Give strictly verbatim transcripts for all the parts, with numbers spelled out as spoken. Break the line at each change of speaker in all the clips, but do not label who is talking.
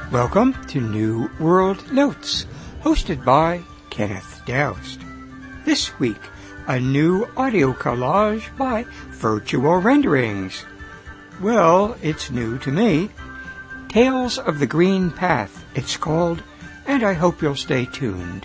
Welcome to New World Notes, hosted by Kenneth Doust. This week, a new audio collage by Virtual Renderings. Well, it's new to me. Tales of the Green Path, it's called, and I hope you'll stay tuned.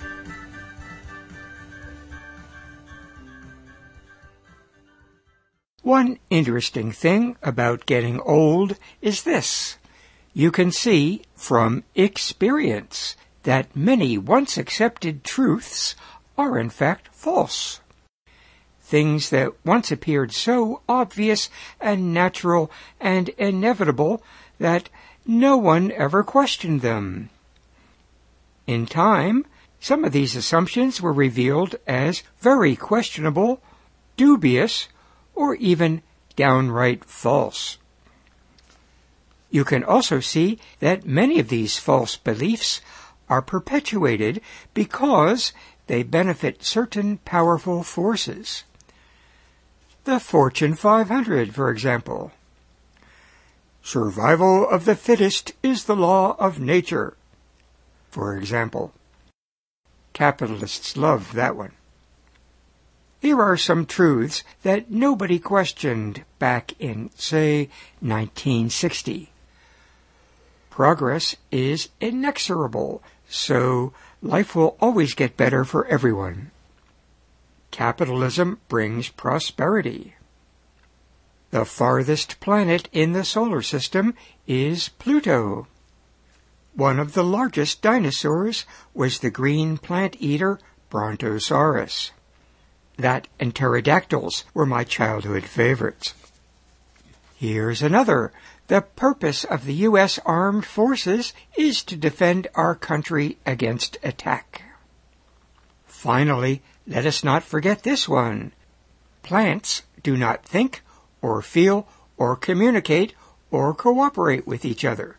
One interesting thing about getting old is this. You can see from experience that many once accepted truths are in fact false. Things that once appeared so obvious and natural and inevitable that no one ever questioned them. In time, some of these assumptions were revealed as very questionable, dubious, or even downright false. You can also see that many of these false beliefs are perpetuated because they benefit certain powerful forces. The Fortune five hundred, for example. Survival of the fittest is the law of nature, for example. Capitalists love that one. Here are some truths that nobody questioned back in, say, nineteen sixty. Progress is inexorable, so life will always get better for everyone. Capitalism brings prosperity. The farthest planet in the solar system is Pluto. One of the largest dinosaurs was the green plant-eater Brontosaurus. That and pterodactyls were my childhood favorites. Here's another. The purpose of the U S Armed Forces is to defend our country against attack. Finally, let us not forget this one. Plants do not think, or feel, or communicate, or cooperate with each other.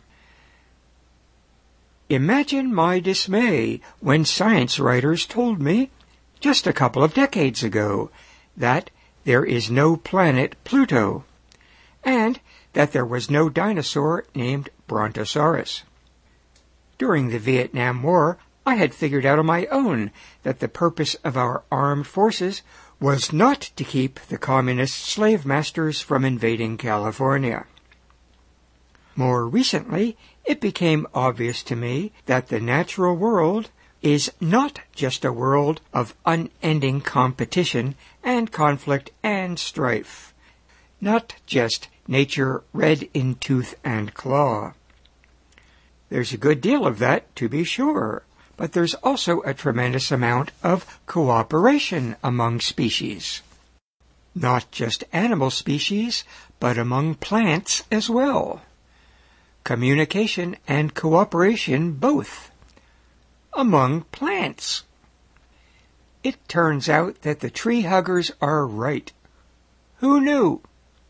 Imagine my dismay when science writers told me, just a couple of decades ago, that there is no planet Pluto, and that there was no dinosaur named Brontosaurus. During the Vietnam War, I had figured out on my own that the purpose of our armed forces was not to keep the communist slave masters from invading California. More recently, it became obvious to me that the natural world is not just a world of unending competition and conflict and strife, not just nature red in tooth and claw. There's a good deal of that, to be sure, but there's also a tremendous amount of cooperation among species. Not just animal species, but among plants as well. Communication and cooperation both. Among plants. It turns out that the tree huggers are right. Who knew?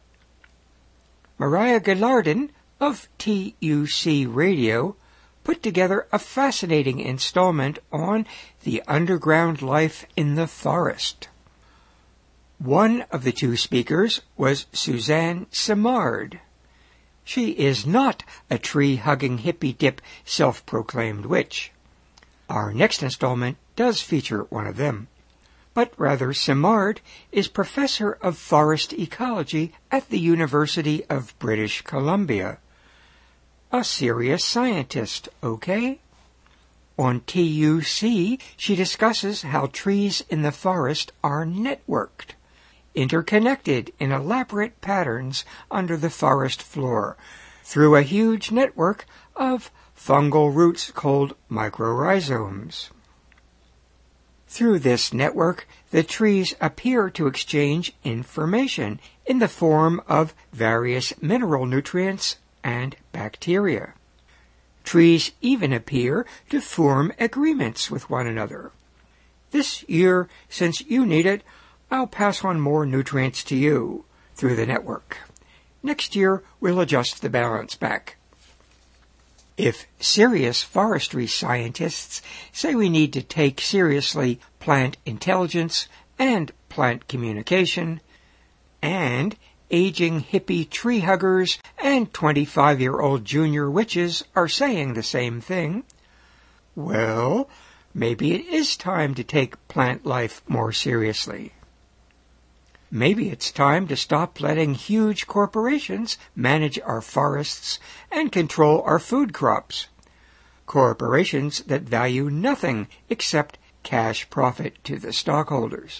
Mariah Gillardin of T U C Radio put together a fascinating installment on the underground life in the forest. One of the two speakers was Suzanne Simard. She is not a tree-hugging hippy-dip self-proclaimed witch. Our next installment does feature one of them. But rather, Simard is professor of forest ecology at the University of British Columbia. A serious scientist, okay? On T U C, she discusses how trees in the forest are networked, interconnected in elaborate patterns under the forest floor, through a huge network of fungal roots called mycorrhizomes. Through this network, the trees appear to exchange information in the form of various mineral nutrients and bacteria. Trees even appear to form agreements with one another. This year, since you need it, I'll pass on more nutrients to you through the network. Next year, we'll adjust the balance back. If serious forestry scientists say we need to take seriously plant intelligence and plant communication, and aging hippie tree huggers and twenty-five-year-old junior witches are saying the same thing. Well, maybe it is time to take plant life more seriously. Maybe it's time to stop letting huge corporations manage our forests and control our food crops. Corporations that value nothing except cash profit to the stockholders.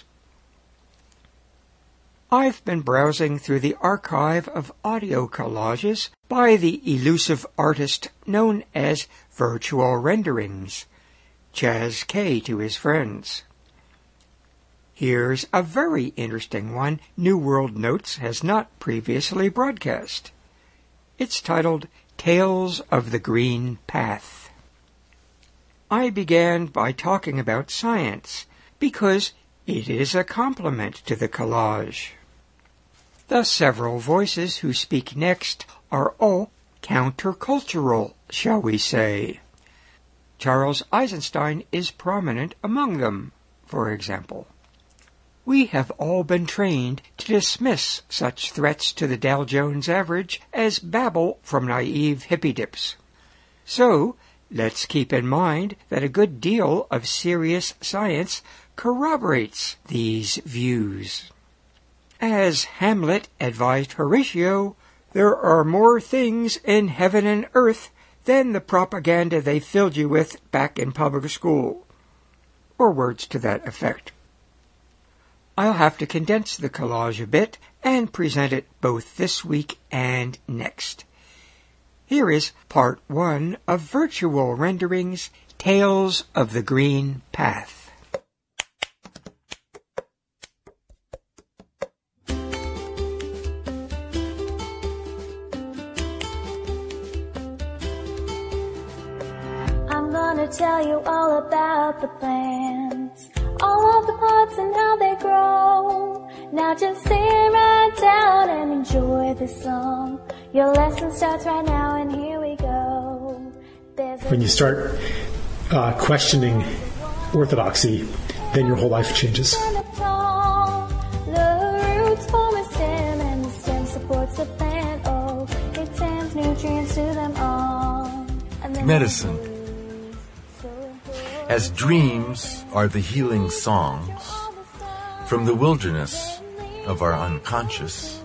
I've been browsing through the archive of audio collages by the elusive artist known as Virtual Renderings, Chaz K to his friends. Here's a very interesting one New World Notes has not previously broadcast. It's titled Tales of the Green Path. I began by talking about science, because it is a complement to the collage. The several voices who speak next are all countercultural, shall we say. Charles Eisenstein is prominent among them, for example. We have all been trained to dismiss such threats to the Dow Jones average as babble from naive hippie-dips. So, let's keep in mind that a good deal of serious science corroborates these views. As Hamlet advised Horatio, there are more things in heaven and earth than the propaganda they filled you with back in public school, or words to that effect. I'll have to condense the collage a bit and present it both this week and next. Here is part one of Virtual Renderings, Tales of the Green Path.
I'm gonna tell you all about the plants, all of the pots and how they grow. Now just sit right down and enjoy this song. Your lesson starts right now, and here we go.
When you start uh, questioning orthodoxy, then your whole life changes.
The roots form a stem, and the stem supports the plant. Oh, it sends nutrients to them all.
Medicine. As dreams are the healing songs from the wilderness of our unconscious,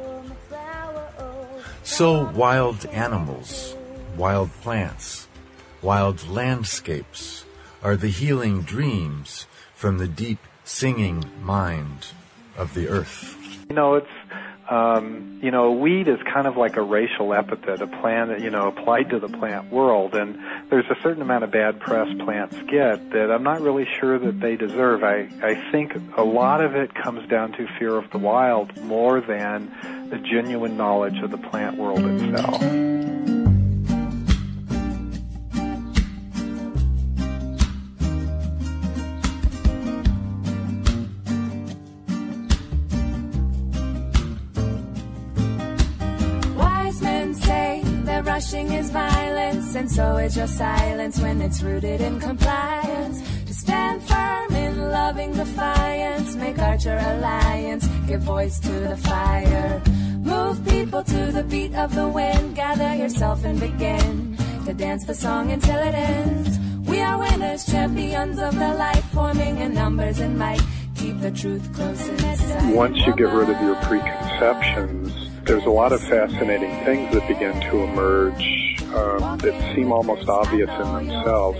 so wild animals, wild plants, wild landscapes are the healing dreams from the deep singing mind of the earth.
You know, it's, um, you know, weed is kind of like a racial epithet, a plant, you know, applied to the plant world, and there's a certain amount of bad press plants get that I'm not really sure that they deserve. I, I think a lot of it comes down to fear of the wild more than the genuine knowledge of the plant world itself.
Rushing is violence, and so is your silence when it's rooted in compliance. To stand firm in loving defiance, make Archer alliance, give voice to the fire. Move people to the beat of the wind, gather yourself and begin to dance the song until it ends. We are winners, champions of the light, forming in numbers and might. Keep the truth close in sight.
Once you get rid of your preconceptions, there's a lot of fascinating things that begin to emerge um, that seem almost obvious in themselves.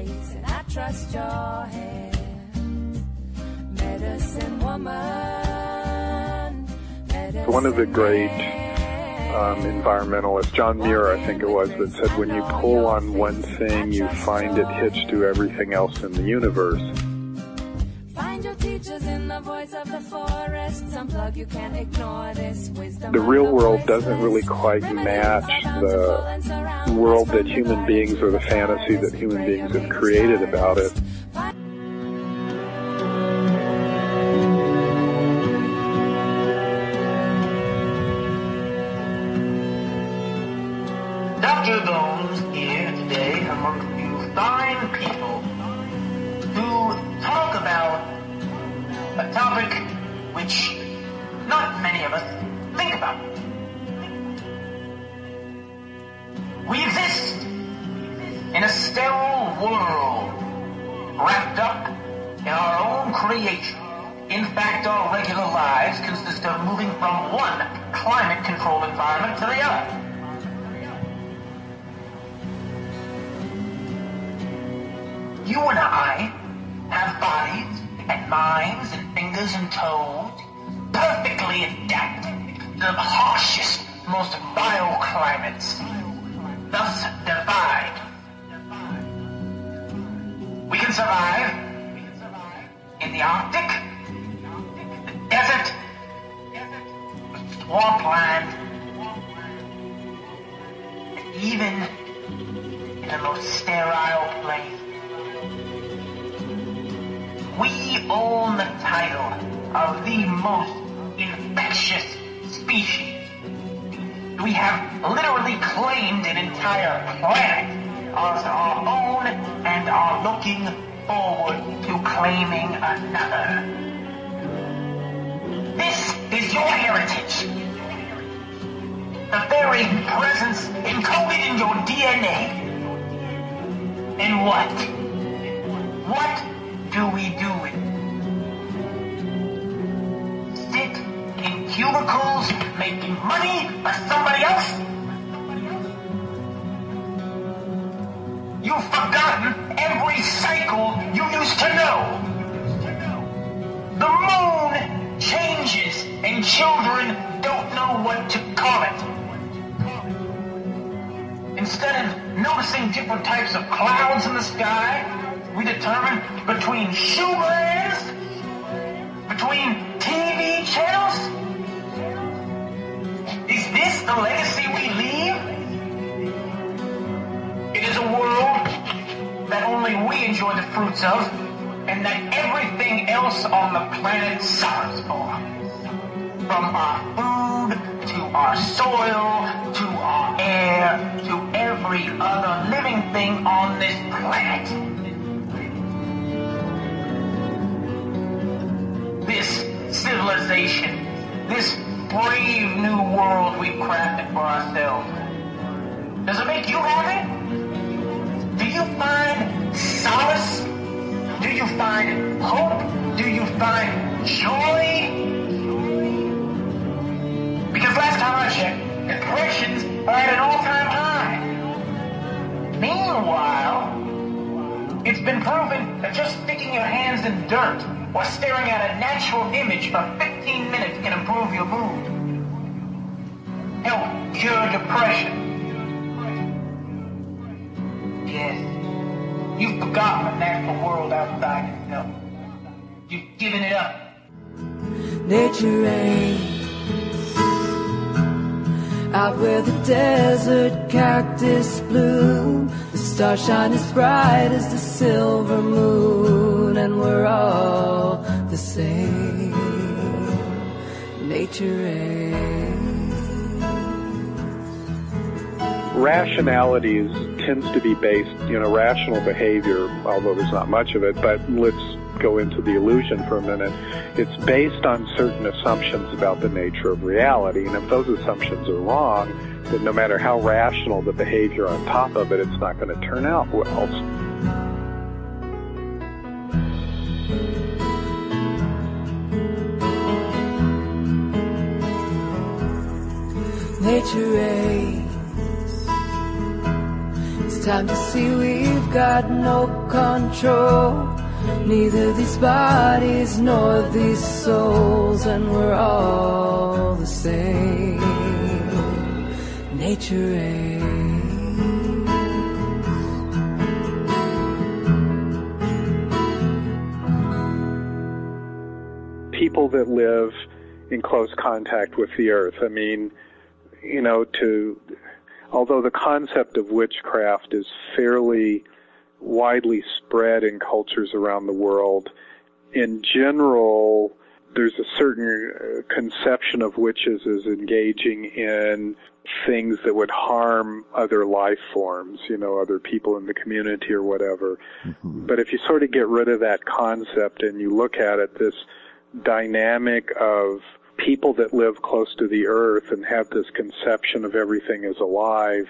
One of the great um, environmentalists, John Muir, I think it was, that said when you pull on one thing, you find it hitched to everything else in the universe. The real world doesn't really quite match the world that human beings or the fantasy that human beings have created about it.
Doctor Bones here today amongst you fine people who talk about a topic which not many of us Think about it. We exist in a sterile world, wrapped up in our own creation. In fact, our regular lives consist of moving from one climate-controlled environment to the other. You and I have bodies and minds and fingers and toes perfectly adapted to the harshest, most vile climates, thus divide. We can survive in the Arctic, the desert, the swampland, and even in the most sterile place. We own the title of the most infectious species. We have literally claimed an entire planet as our own and are looking forward to claiming another. This is your heritage. The very presence encoded in your D N A. And what? What do we do with it? Sit in cubicles making money for somebody else? You've forgotten every cycle you used to know. The moon changes and children don't know what to call it. Instead of noticing different types of clouds in the sky, we determine between shoe brands, between T V channels. Is this the legacy we leave? It is a world that only we enjoy the fruits of, and that everything else on the planet suffers for. From our food, to our soil, to our air, to every other living thing on this planet. This civilization, this brave new world we've crafted for ourselves. Does it make you happy? Do you find solace? Do you find hope? Do you find joy? Because last time I checked, depressions are at an all-time high. Meanwhile, it's been proven that just sticking your hands in dirt or staring at a natural image for fifteen minutes can improve your mood. Help cure depression. Yes, you've forgotten the natural world outside yourself. You've given it up.
Nature reigns out where the desert cactus bloom. The stars shine as bright as the silver moon, and we're all the same. Nature reigns.
Rationality is, tends to be based, you know, rational behavior, although there's not much of it, but let's go into the illusion for a minute. It's based on certain assumptions about the nature of reality, and if those assumptions are wrong, then no matter how rational the behavior on top of it, it's not going to turn out well.
Nature reigns. It's time to see we've got no control, neither these bodies nor these souls, and we're all the same. Nature reigns.
People that live in close contact with the earth, I mean, you know, to, although the concept of witchcraft is fairly widely spread in cultures around the world, in general, there's a certain conception of witches as engaging in things that would harm other life forms, you know, other people in the community or whatever. Mm-hmm. But if you sort of get rid of that concept and you look at it, this dynamic of people that live close to the earth and have this conception of everything as alive,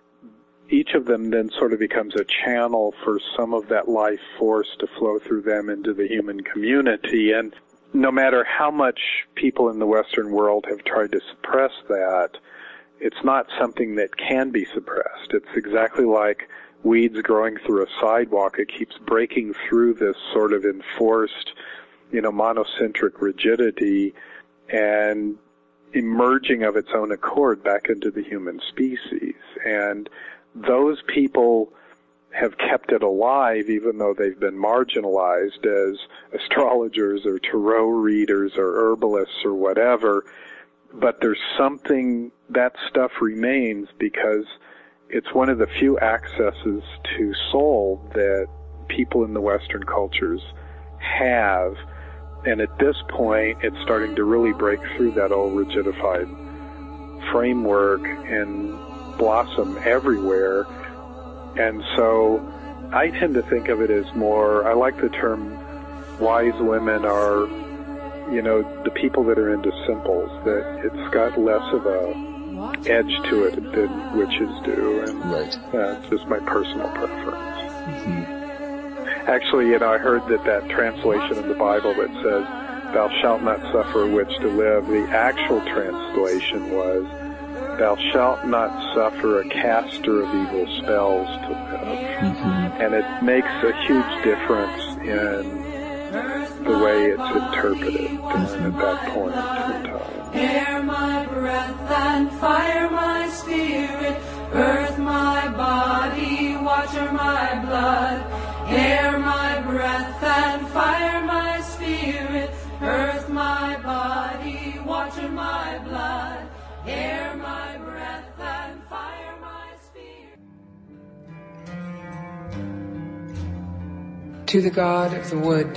each of them then sort of becomes a channel for some of that life force to flow through them into the human community. And no matter how much people in the Western world have tried to suppress that, it's not something that can be suppressed. It's exactly like weeds growing through a sidewalk. It keeps breaking through this sort of enforced, you know, monocentric rigidity and emerging of its own accord back into the human species. And those people have kept it alive even though they've been marginalized as astrologers or tarot readers or herbalists or whatever. But there's something, that stuff remains because it's one of the few accesses to soul that people in the Western cultures have. And at this point, it's starting to really break through that old rigidified framework and blossom everywhere. And so I tend to think of it as more, I like the term wise women are, you know, the people that are into simples, that it's got less of a edge to it than witches do. And
right.
uh, it's just my personal preference.
Mm-hmm.
Actually, you know, I heard that that translation of the Bible that says, thou shalt not suffer a witch to live, the actual translation was, thou shalt not suffer a caster of evil spells to live.
Mm-hmm.
And it makes a huge difference in the way it's interpreted mm-hmm. at that point in time.
Air my breath and fire my spirit, earth my body, water my blood. Air my breath and fire my spirit, earth my body, water my blood. Air my breath and fire my spirit.
To the God of the wood.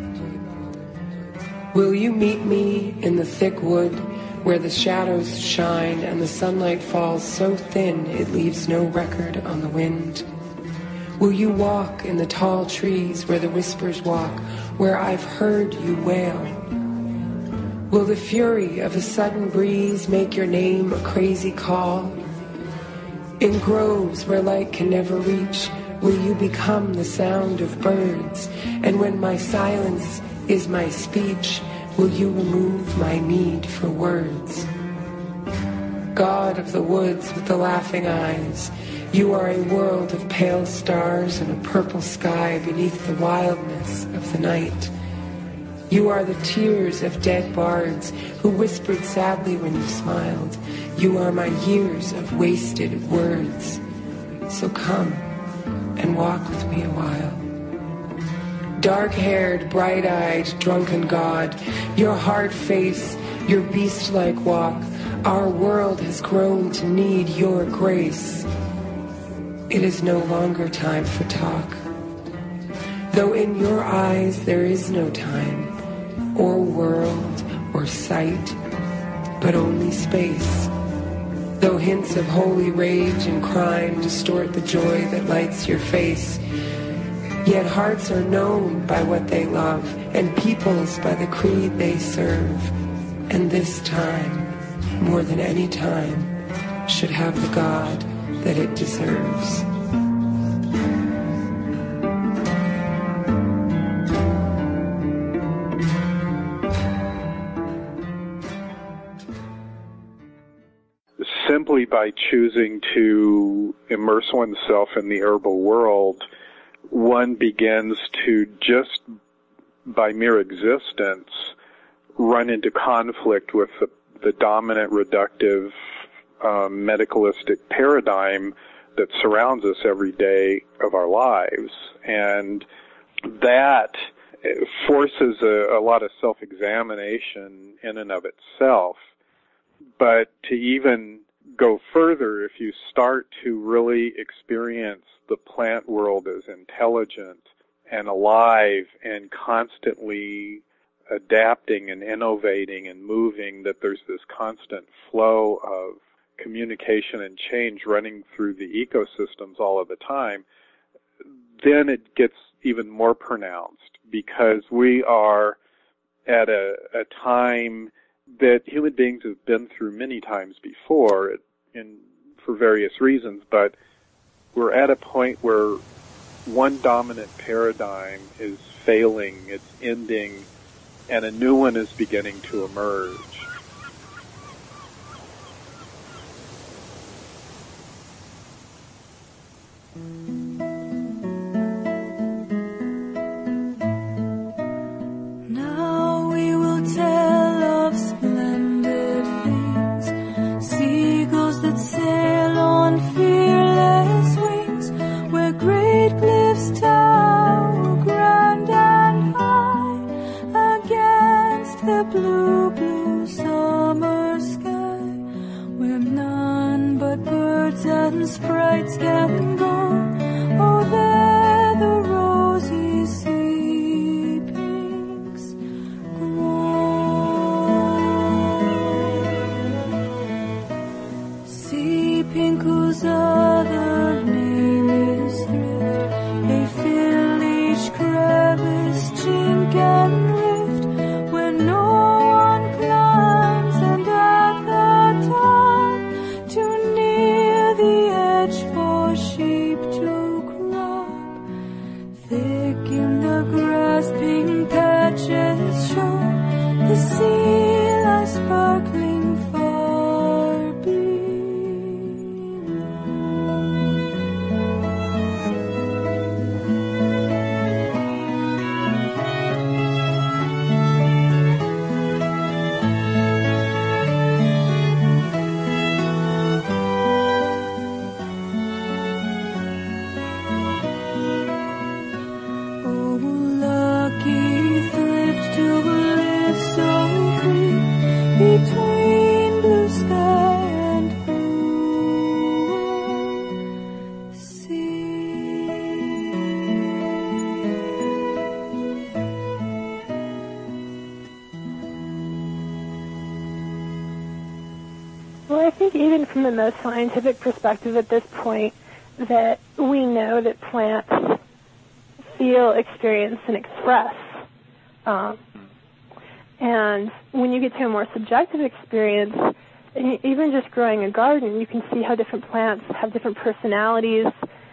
Will you meet me in the thick wood where the shadows shine and the sunlight falls so thin it leaves no record on the wind? Will you walk in the tall trees where the whispers walk, where I've heard you wail? Will the fury of a sudden breeze make your name a crazy call? In groves where light can never reach, will you become the sound of birds? And when my silence is my speech, will you remove my need for words? God of the woods with the laughing eyes, you are a world of pale stars and a purple sky beneath the wildness of the night. You are the tears of dead bards who whispered sadly when you smiled. You are my years of wasted words. So come and walk with me a while. Dark-haired, bright-eyed, drunken God, your hard face, your beast-like walk, our world has grown to need your grace. It is no longer time for talk. Though in your eyes there is no time, or world, or sight, but only space. Though hints of holy rage and crime distort the joy that lights your face, yet hearts are known by what they love, and peoples by the creed they serve. And this time, more than any time, should have the God that it deserves.
Simply by choosing to immerse oneself in the herbal world, one begins to, just by mere existence, run into conflict with the, the dominant reductive um, medicalistic paradigm that surrounds us every day of our lives. And that forces a, a lot of self-examination in and of itself. But to even go further, if you start to really experience the plant world as intelligent and alive and constantly adapting and innovating and moving, that there's this constant flow of communication and change running through the ecosystems all of the time, then it gets even more pronounced, because we are at a, a time that human beings have been through many times before, in for various reasons, but we're at a point where one dominant paradigm is failing, it's ending, and a new one is beginning to emerge.
Now we will tell of splendid things, seagulls that sail on fearless wings, where great cliffs tower grand and high against the blue, blue summer sky, where none but birds and sprites can go. Oh, there the rosy sea pinks grow. Sea pink whose other name is thrift, they fill each crevice, chink and rift, where no one climbs, and at the top, too near the edge for sheep to crop. Thick in the grass, pink patches show, the sea lies sparkling far below. Oh, lucky thrift to live so free between blue sky and blue sea.
Well, I think even from the most scientific perspective at this point, that we know that plants feel, experience, and express. Um, and when you get to a more subjective experience, e- even just growing a garden, you can see how different plants have different personalities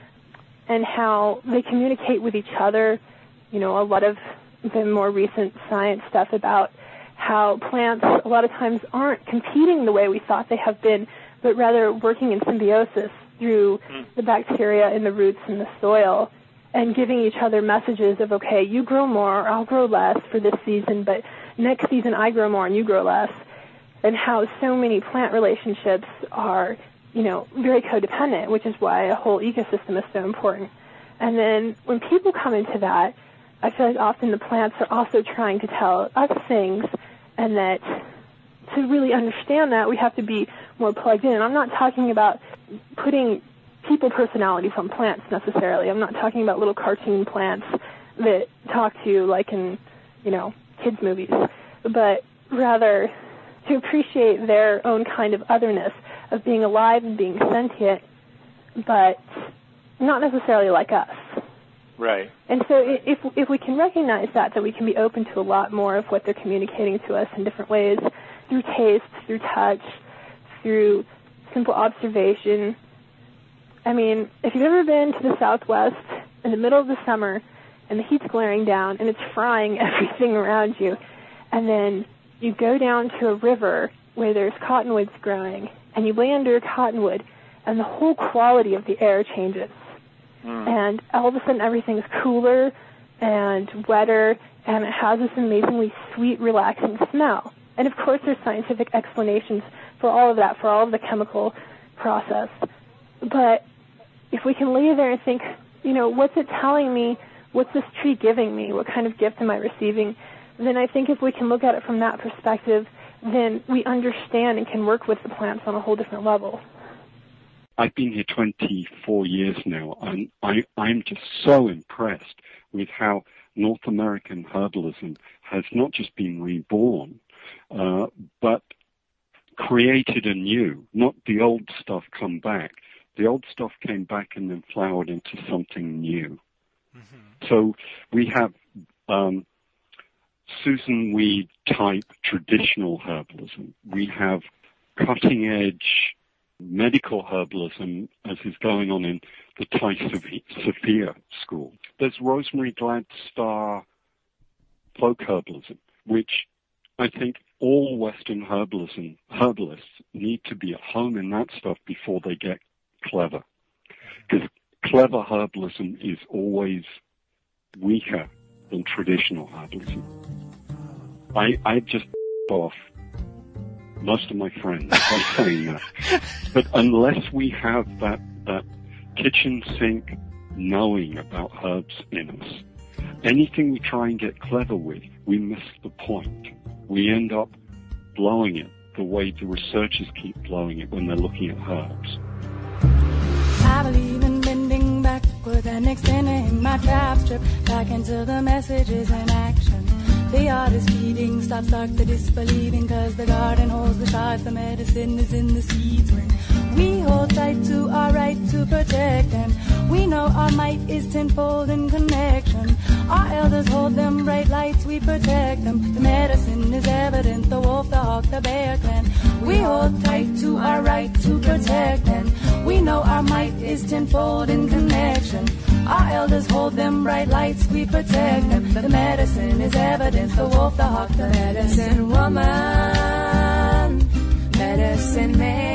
and how they communicate with each other. You know, a lot of the more recent science stuff about how plants a lot of times aren't competing the way we thought they have been, but rather working in symbiosis through the bacteria in the roots and the soil, and giving each other messages of, okay, you grow more, I'll grow less for this season, but next season I grow more and you grow less, and how so many plant relationships are, you know, very codependent, which is why a whole ecosystem is so important. And then when people come into that, I feel like often the plants are also trying to tell us things, and that to really understand that, we have to be more plugged in. And I'm not talking about putting people personalities on plants necessarily. I'm not talking about little cartoon plants that talk to you like in, you know, kids' movies, but rather to appreciate their own kind of otherness of being alive and being sentient, but not necessarily like us.
Right.
And so if if we can recognize that, then we can be open to a lot more of what they're communicating to us in different ways, through taste, through touch, through simple observation. I mean, if you've ever been to the Southwest in the middle of the summer and the heat's glaring down and it's frying everything around you, and then you go down to a river where there's cottonwoods growing and you lay under a cottonwood and the whole quality of the air changes. Mm. And all of a sudden everything's cooler and wetter, and it has this amazingly sweet, relaxing smell. And of course there's scientific explanations for all of that, for all of the chemical process. But if we can lay there and think, you know, what's it telling me? What's this tree giving me? What kind of gift am I receiving? Then I think if we can look at it from that perspective, then we understand and can work with the plants on a whole different level.
I've been here twenty-four years now, and I, I'm just so impressed with how North American herbalism has not just been reborn, uh, but created anew. Not the old stuff come back. The old stuff came back and then flowered into something new. Mm-hmm. So we have um, Susan Weed type traditional herbalism. We have cutting edge medical herbalism, as is going on in the Thai Sophia school. There's Rosemary Gladstar folk herbalism, which I think all Western herbalism herbalists need to be at home in that stuff before they get clever. Because clever herbalism is always weaker than traditional herbalism. I, I just off most of my friends by saying that. But unless we have that, that kitchen sink knowing about herbs in us, anything we try and get clever with, we miss the point. We end up blowing it the way the researchers keep blowing it when they're looking at herbs.
I believe in bending backwards and extending my trap strip back into the messages in action. The art is feeding, stop start the disbelieving, cause the garden holds the shards, the medicine is in the seeds. When we hold tight to our right to protect them, we know our might is tenfold in connection. Our elders hold them bright lights, we protect them. The medicine is evident, the wolf, the hawk, the bear clan. We hold tight to our right to protect them. We know our might is tenfold in connection. Our elders hold them bright lights, we protect them. The medicine is evidence, the wolf, the hawk, the medicine woman, medicine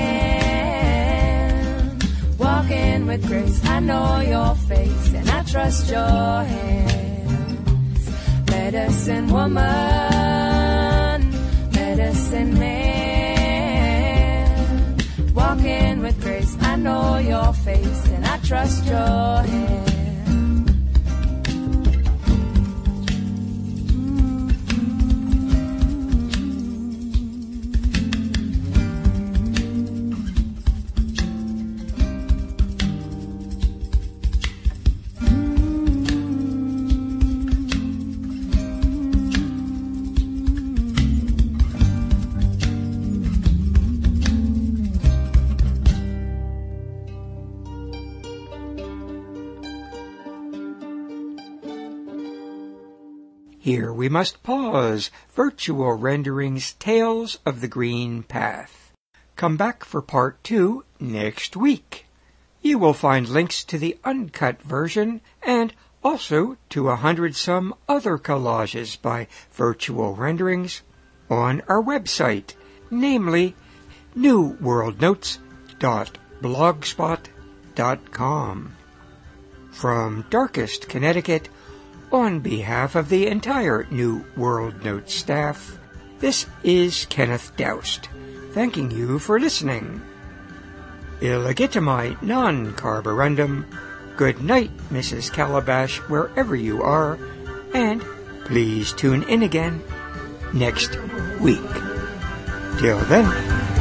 man. Walking with grace, I know your face and I trust your hands. Medicine woman, medicine man. Walking with grace, I know your face and I trust your hands.
Here we must pause. Virtual Renderings Tales of the Green Path. Come back for part two next week. You will find links to the uncut version and also to a hundred some other collages by Virtual Renderings on our website, namely new world notes dot blogspot dot com. From Darkest, Connecticut, on behalf of the entire New World Notes staff, this is Kenneth Doust, thanking you for listening. Illegitimai non carborundum. Good night, Missus Calabash, wherever you are, and please tune in again next week. Till then.